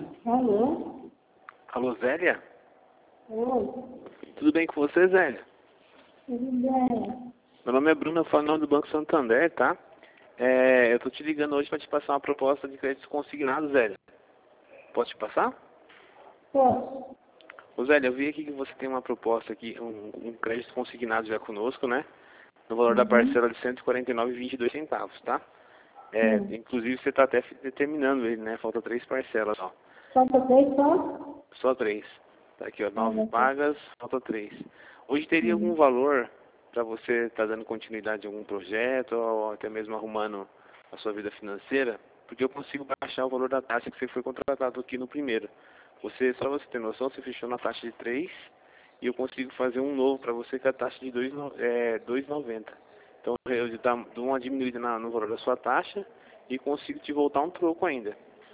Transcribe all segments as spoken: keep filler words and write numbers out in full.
Alô? Alô, Zélia? Oi, Tudo bem com você, Zélia? tudo bem? Meu nome é Bruno, eu falo em nome do Banco Santander, tá? É, eu tô te ligando hoje para te passar uma proposta de créditos consignados, Zélia. Posso te passar? Posso? Ô, Zélia, eu vi aqui que você tem uma proposta aqui, um, um crédito consignado já conosco, né? No valor da Uhum. parcela de cento e quarenta e nove reais e vinte e dois centavos, tá? É, Sim. inclusive você está até determinando ele, né? Falta três parcelas, ó. Falta três só? Só três. Tá aqui, ó, Ah, nove vai ser. pagas, falta três. Hoje teria algum Uhum. valor para você estar dando continuidade a algum projeto ou até mesmo arrumando a sua vida financeira? Porque eu consigo baixar o valor da taxa que você foi contratado aqui no primeiro. Você, só pra você ter noção, você fechou na taxa de três e eu consigo fazer um novo para você com a taxa de dois é, dois e noventa. Então eu dá- dou uma diminuída na- no valor da sua taxa e consigo te voltar um troco ainda.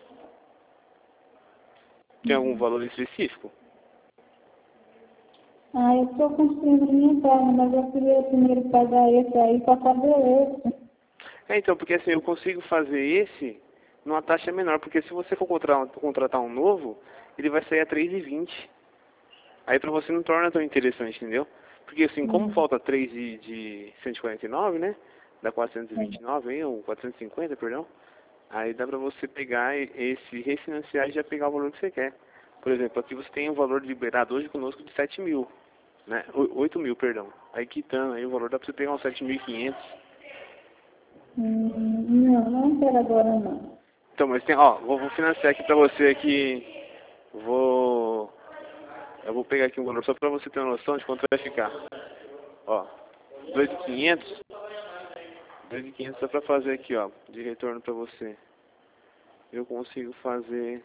Tem algum Uhum. valor específico? Ah, eu estou construindo minha casa, mas eu queria primeiro pagar esse aí para fazer esse. É, então, porque assim, eu consigo fazer esse numa taxa menor, porque se você for contratar, contratar um novo, ele vai sair a três e vinte. Aí pra você não torna tão interessante, entendeu? Porque assim, como Uhum. falta três de, de cento e quarenta e nove, né? Dá quatrocentos e vinte Sim. e nove aí, ou quatrocentos e cinquenta, perdão. Aí dá pra você pegar e- esse refinanciar e já pegar o valor que você quer. Por exemplo, aqui você tem o valor liberado hoje conosco de sete mil, né? O- oito mil, perdão. Aí quitando aí o valor, dá pra você pegar uns sete mil e quinhentos. Hum, não, não quero agora não. Então, mas tem, ó, vou, vou financiar aqui pra você aqui, vou, eu vou pegar aqui um valor só pra você ter uma noção de quanto vai ficar. Ó, dois mil e quinhentos, dois mil e quinhentos só pra fazer aqui, ó, de retorno pra você. Eu consigo fazer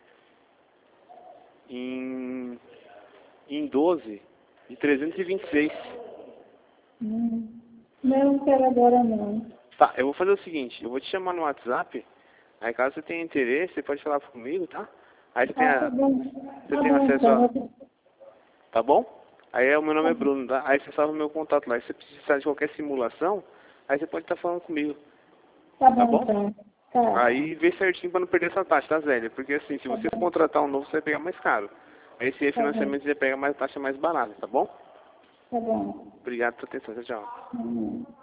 em, em doze de trezentos e vinte e seis. Hum, não quero agora não. Tá, eu vou fazer o seguinte, eu vou te chamar no WhatsApp, aí caso você tenha interesse, você pode falar comigo, tá? Aí você tem, Ah, tá a, bom. você Tá tem bom acesso então. a, Eu- tá bom? Aí o meu nome Tá é bom, Bruno, tá? Aí você salva o meu contato lá. E se você precisar de qualquer simulação, aí você pode estar falando comigo, tá tá bom bom? então. Tá, Aí vê certinho pra não perder essa taxa, tá, Zélia? Porque assim, se tá você bom, contratar um novo, você vai pegar mais caro. Aí esse tá bom, refinanciamento você pega mais taxa mais barata, tá bom? tá bom. Obrigado pela atenção, tchau, tchau. Hum.